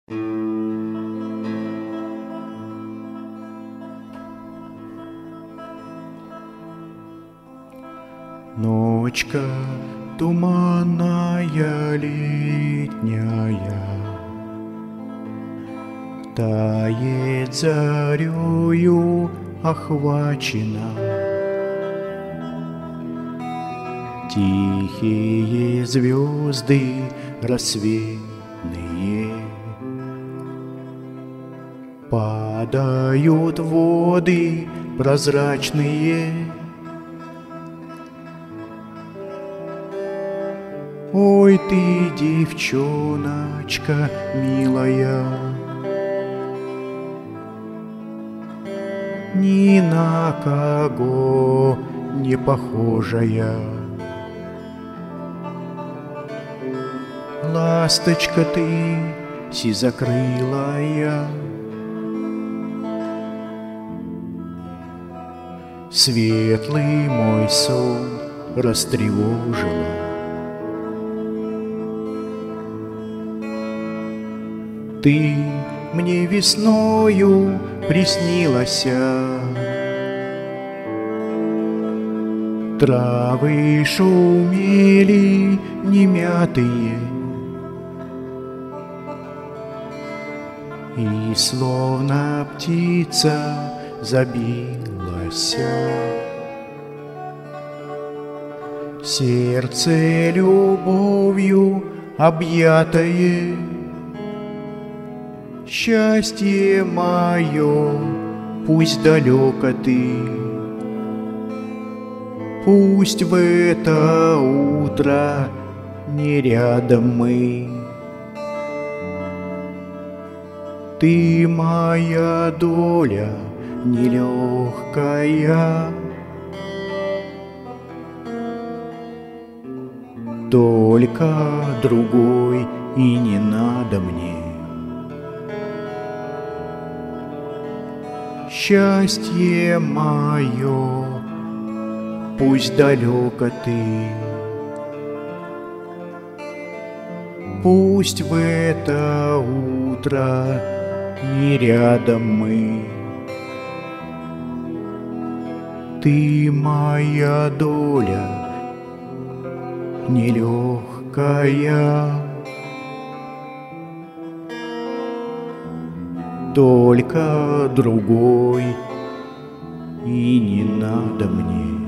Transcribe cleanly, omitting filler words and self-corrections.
Ночка туманная летняя тает зарею охвачена. Тихие звезды рассветные падают в воды прозрачные. Ой ты, девчоночка милая, ни на кого не похожая. Ласточка ты сизокрылая, светлый мой сон растревожила. Ты мне весною приснилася, травы шумели немятые, и словно птица забилася. Сердце любовью объятое, счастье мое, пусть далеко ты, пусть в это утро не рядом мы. Ты моя доля нелегкая, только другой и не надо мне. Счастье мое, пусть далеко ты, пусть в это утро не рядом мы. Ты моя доля нелегкая, только другой и не надо мне.